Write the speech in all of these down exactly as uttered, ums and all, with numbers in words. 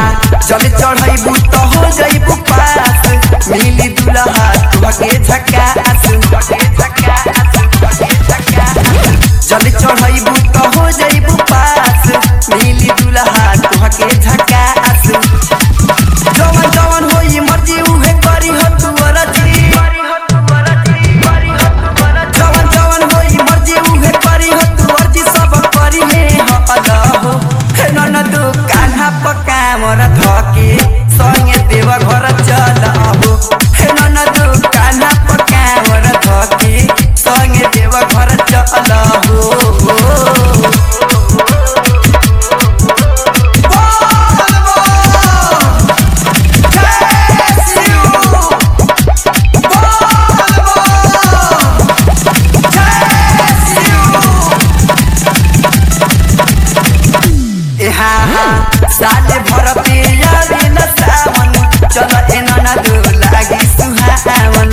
जल चढ़ाइबू तो हो जाइबू पास मिली दुल्हा तुहके झकास जल चढ़ाइबू तो हो जाइबू पास मिली दुल्हा तुहके झकास जवन जवन होई मर्जी उहे करी हो तुअर जी जवन जवन होई मर्जी उहे करी हो तुअर जी सब करी में हलो हे ननदु कान्हा पका मोर धके संगे देव घर चलबो हे ननदु कान्हा पका मोर धके संगे देव घर चलबो साले भर पे यारी न सावन चल एना न दो लागी सुहावन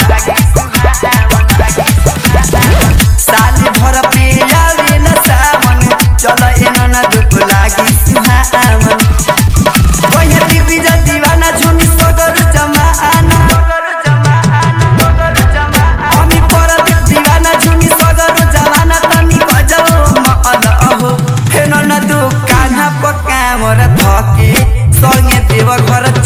साले भर पे यारी न सावन चल एना न दो लागी सुहावन कोई टीवी ज दीवाना झुमी सगर जमाना हमी पर दीवाना झुमी सगर जमाना तनी गजो मअल हो हे न न दो कान्हा पका मोर धके संगे देव घर